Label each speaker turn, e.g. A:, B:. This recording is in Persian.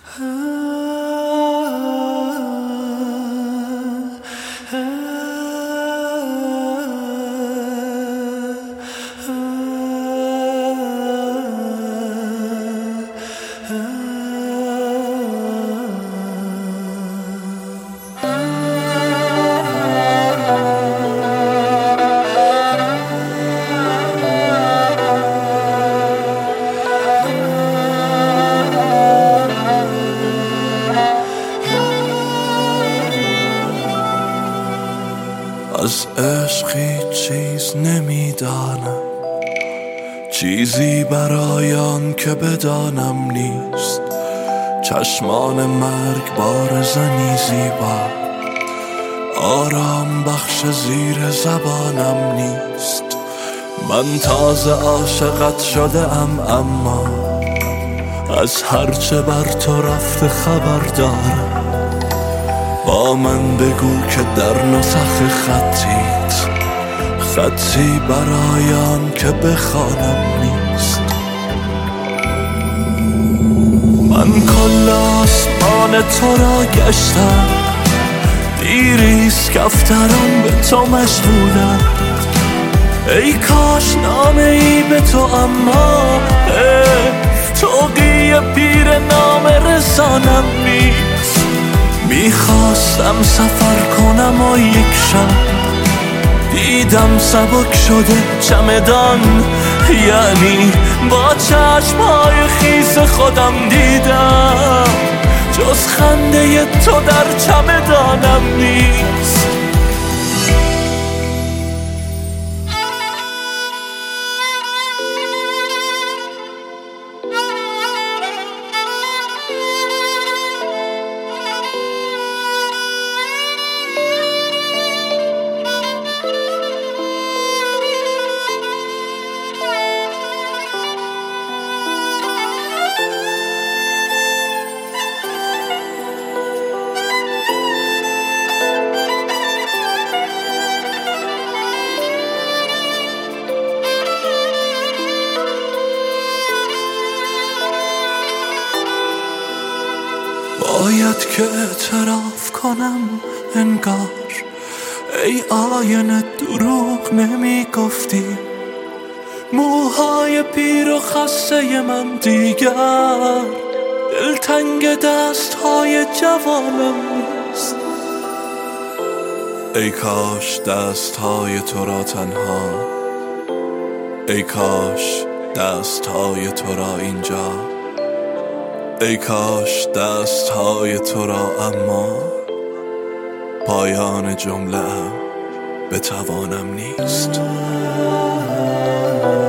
A: از عشق هیچ چیز نمیدانم، چیزی برای آن که بدانم نیست. چشمان مرگ بارزنی زیبا، آرام بخش زیر زبانم نیست. من تازه عاشقت شده ام، اما از هرچه بر تو رفته خبر دارم. با من بگو که در نسخ خطی برای آن که بخوانم نیست. من کل آسمان تو را گشتم، دیریست کفتران به تو مشغولم. ای کاش نامه ای به تو، اما توقی پیر نامه رسانم نیست. میخواستم سفر کنم و یک شب دیدم سبک شده چمدان، یعنی با چشمهای خیس خودم دیدم جز خنده تو در چمدانم نیست. باید که اعتراف کنم انگار ای آینه دروغ نمی گفتی. موهای پیر و خسته من دیگر دلتنگ دستهای جوانم نیست. ای کاش دستهای تو را تنها، ای کاش دستهای تو را اینجا، ای کاش دستهای تو را، اما پایان جمله بتوانم نیست.